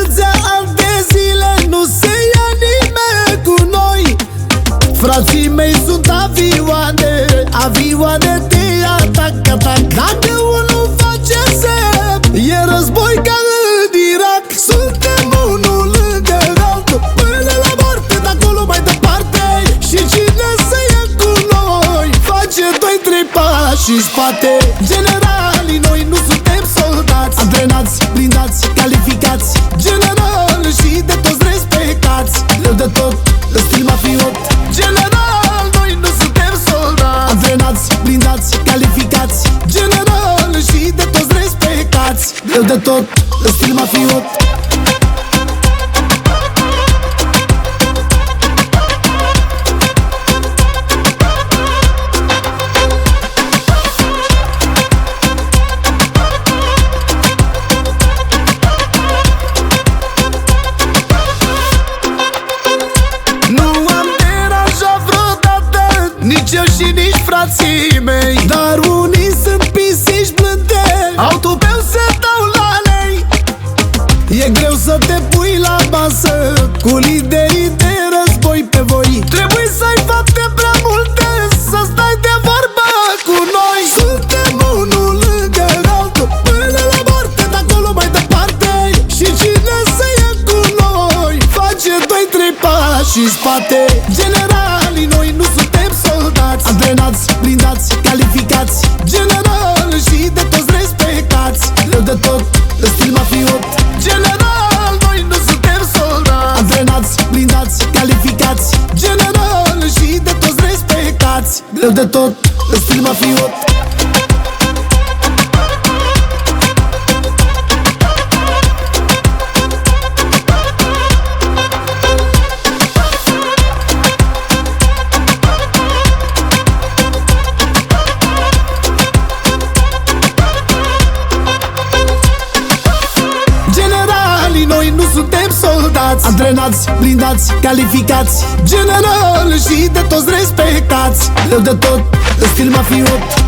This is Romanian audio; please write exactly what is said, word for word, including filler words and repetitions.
atâția ani de zile nu se ia nimeni cu noi. Frații mei sunt avioane, avioane de atac, atac. Dacă unul face semn, e război ca în Irak. Suntem unul lângă altul, până la moarte, de acolo mai departe. Și cine să ia cu noi, face doi, trei pași în spate. Generalii, noi nu suntem soldați, antrenați, blindați, calificați. General și de toți respectați, rău de tot, de stil mafiot. General, noi nu suntem soldați, antrenați, blindați, calificați. General și de toți respectați, rău de tot, de stil mafiot. Nici eu și nici frații mei, dar unii sunt pisici blânde, autopeu se dau la lei. E greu să te pui la masă cu liderii de război pe voi. Trebuie să ai fapte prea multe, să stai de vorbă cu noi. Suntem unul lângă altul, până la moarte, de acolo mai departe. Și cine să ia cu noi, face doi, trei pași în spate. Generalii, noi nu suntem soldați, antrenați, blindați, calificați. General și de toți respectați, rău de tot, de stil mafiot. General, noi nu suntem soldați, antrenați, blindați, calificați. General și de toți respectați, rău de tot, de stil mafiot. Noi nu suntem soldați, antrenați, blindați, calificați. General și de toți respectați, rău de tot, de stil mafiot.